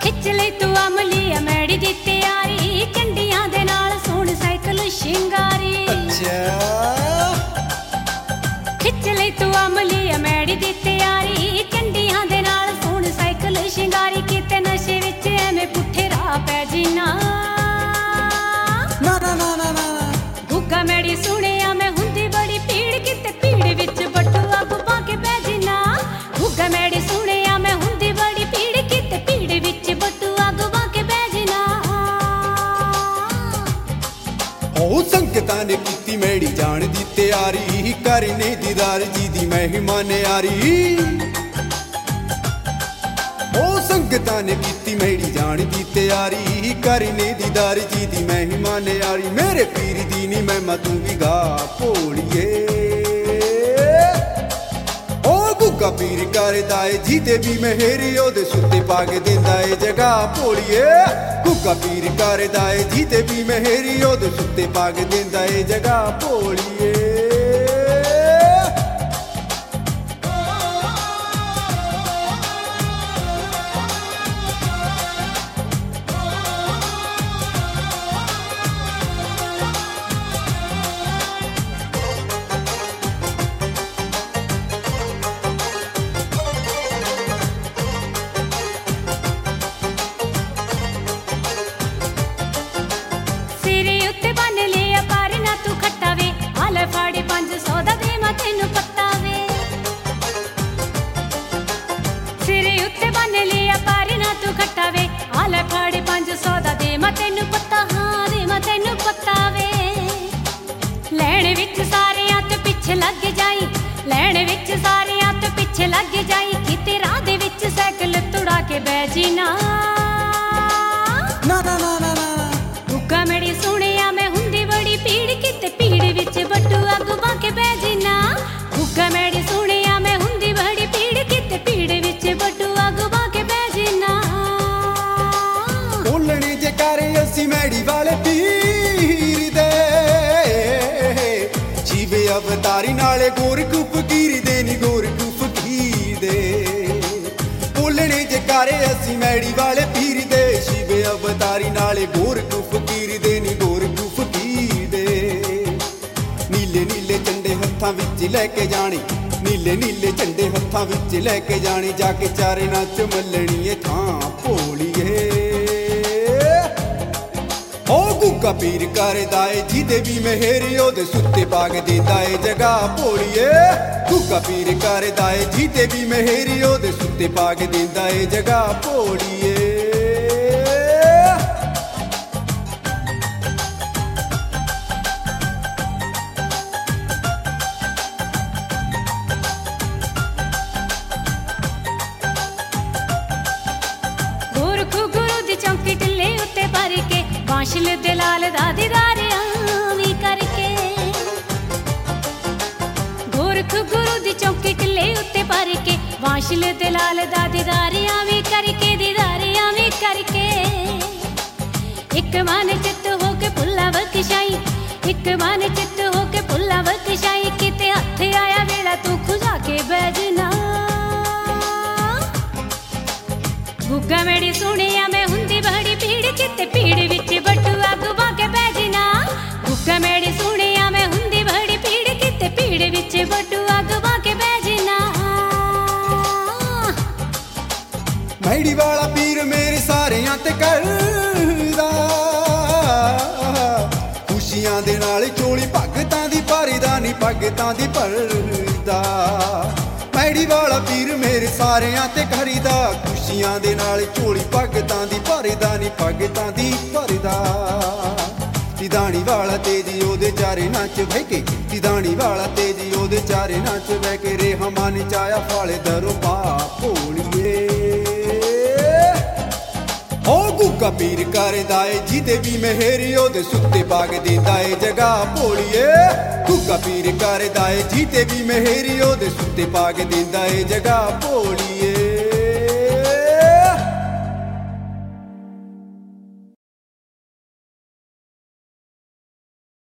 खिच ले तू अमली मैड़ी दी तैयारी चंडियां दे नाल सोहण साइकिल शिंगारी। अच्छा खिच ले तू अमली मैड़ी दी तैयारी चंडियां दे नाल सोहण साइकिल शिंगारी। किते नशे विच एवें पुठे राह पै जीना ना ना ना ना ना गुग्गा मैड़ी सुणिया मैं हुंदी बड़ी पीड़ किते पीड़ विच बटुआ गुब्बा के पै जीना। गुग्गा मैड़ी सुणिया मैं हुंदी बड़ी पीड़ किते पीड़ विच बटुआ गुब्बा के पै जीना। ओ संगतां ने कीती मैड़ी जाण दी तैयारी करने दीदार जी दी महिमा न्यारी। ओ संगतां ने कीती मैड़ी जाण दी तैयारी करने दीदार जी दी महिमा न्यारी। मेरे पीर दी नी महिमा तू भी गा भोलिए। ओ गुग्गा पीर करदा ए जीते भी मेहरी ओदे सुत्ते पाग देंदा ए जगह भोलिए। गुग्गा पीर करदा ए जीते भी मेहरी ओदे सुत्ते पाग देंदा ए जगह भोलिए। फाड़े 500 दा दे मैं तेनू पत्ता वे। सिरे उत्ते बन लिया पर ना तू खट्टा वे। आले फाड़े 500 दा दे मैं तेनू पत्ता। हाँ दे मैं तेनू पत्ता वे। लैण विच सारियां ते पिछे लग जाई। लैण विच सारियां ते पिछे लग जाई। किते राह दे विच साइकिल तुड़ा के बह जीना ना ना ना ना ना गुग्गा मैड़ी सुणिया मैं हुंदी बड़ी पीड़ किते पीड़ विच बटुआ गुब्बा के बह जीना। गुग्गा मैड़ी सुणिया मैं हुंदी बड़ी पीड़ किते पीड़ विच बटुआ गुब्बा के बह जीना। बोलने जे करे असी मैड़ी वाले पीर दे जीवे अवतारी नाले गोरख फकीर दे नी गोरख फकीर दे। बोलने जे करे असी मैड़ी वाले पीर दे शिवे अवतारी नाले गोरख फकीर दे नी गोरख फकीर दे। नीले नीले झंडे हत्थां विच लैके जाने नीले नीले झंडे हत्थां विच लैके जाने जाके चारे नाच मल्लणीए थां भोलिए। ओ गुग्गा पीर करदा ए जीदे भी मेहरी ओदे सुत्ते पाग देंदा ए जगह भोलिए। गुग्गा पीर करदा ए जीदे भी मेहरी ओदे सुत्ते पाग देंदा ए जगह भोलिए। चौंकी टिल्ले उत्ते भर के बांशल दे लाल दा दीदार आवी करके। गोरख गुरु दी चौंकी टिल्ले उत्ते भर के बांशल दे लाल दा दीदार आवी करके। दीदार आवी करके एक मन चित हो के भुल्ला बख्शाई। एक मन चित हो के भुल्ला बख्शाई। किते हथ आया वेला तू खुजा के बैजना। गुग्गा मैड़ी सुणिया मैं हुंदी बड़ी पीड़ किते पीड़ विच बटुआ गुब्बा के बह जीना। गुग्गा मैड़ी सुणिया मैं हुंदी बड़ी पीड़ किते पीड़ विच बटुआ गुब्बा के बह जीना। मैड़ी वाला पीर मेरे सारियां ते करदा खुशियां दे नाल चोली भगतां दी भरदा नी भगतां दी भरदा। मैड़ी वाला पीर मेरे सारियां ते खरीदा खुशियां दे नाल चोली भगतां दी भरदा नी भगतां दी भरदा। तिदानी वाला तेजी ओदे चारे नाच बह के तिदानी वाला तेजी ओदे चारे नाच बह के। रे हमान चाया फाले दरो पा भोलिए। ओ गुग्गा पीर करदा ए जीदे भी मेहरी ओदे सुत्ते पाग देंदा ए जगह भोलिए। गुग्गा पीर करदा ए जीदे भी मेहरी ओदे सुत्ते पाग देंदा ए जगह भोलिए।